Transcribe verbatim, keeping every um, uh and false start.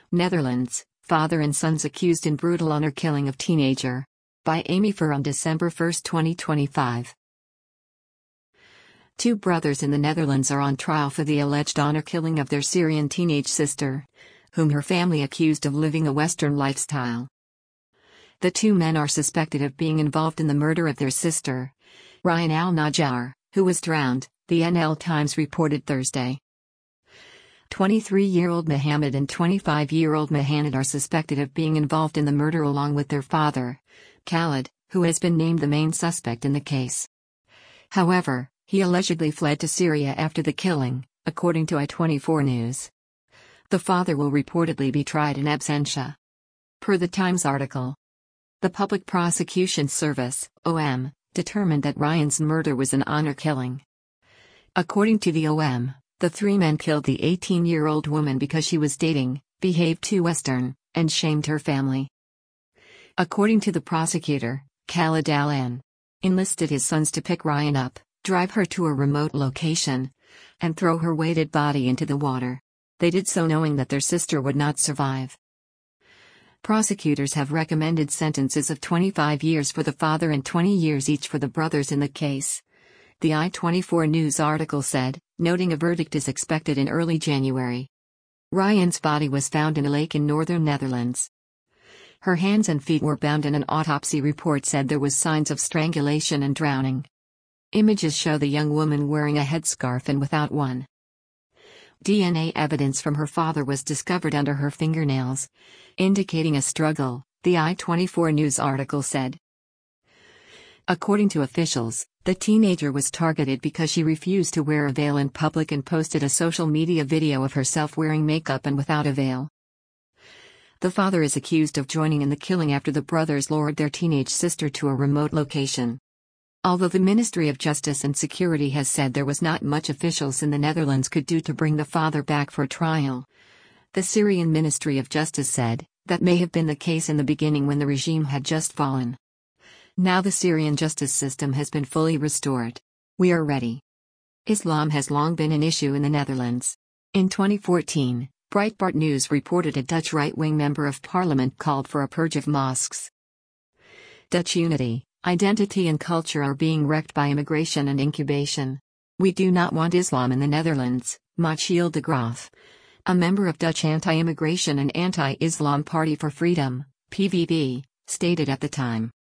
Netherlands, father and sons accused in brutal honor killing of teenager. By Amy Fur on December first, twenty twenty-five. Two brothers in the Netherlands are on trial for the alleged honor killing of their Syrian teenage sister, whom her family accused of living a Western lifestyle. The two men are suspected of being involved in the murder of their sister, Ryan Al-Najjar, who was drowned, the N L Times reported Thursday. twenty-three-year-old Mohammed and twenty-five-year-old Mohanad are suspected of being involved in the murder along with their father, Khalid, who has been named the main suspect in the case. However, he allegedly fled to Syria after the killing, according to I twenty-four News. The father will reportedly be tried in absentia. Per the Times article, the Public Prosecution Service, O M, determined that Ryan's murder was an honor killing. According to the O M, the three men killed the eighteen-year-old woman because she was dating, behaved too Western, and shamed her family. According to the prosecutor, Khalid Al-An enlisted his sons to pick Ryan up, drive her to a remote location, and throw her weighted body into the water. They did so knowing that their sister would not survive. Prosecutors have recommended sentences of twenty-five years for the father and twenty years each for the brothers in the case. The I twenty-four News article said, noting a verdict is expected in early January. Ryan's body was found in a lake in northern Netherlands. Her hands and feet were bound and an autopsy report said there was signs of strangulation and drowning. Images show the young woman wearing a headscarf and without one. D N A evidence from her father was discovered under her fingernails, indicating a struggle, the I twenty-four News article said. According to officials, the teenager was targeted because she refused to wear a veil in public and posted a social media video of herself wearing makeup and without a veil. The father is accused of joining in the killing after the brothers lured their teenage sister to a remote location. Although the Ministry of Justice and Security has said there was not much officials in the Netherlands could do to bring the father back for trial, the Syrian Ministry of Justice said that may have been the case in the beginning when the regime had just fallen. Now the Syrian justice system has been fully restored. We are ready. Islam has long been an issue in the Netherlands. In twenty fourteen, Breitbart News reported a Dutch right-wing member of parliament called for a purge of mosques. Dutch unity, identity and culture are being wrecked by immigration and incubation. We do not want Islam in the Netherlands, Michiel de Graaf, a member of Dutch Anti-Immigration and Anti-Islam Party for Freedom, P V B, stated at the time.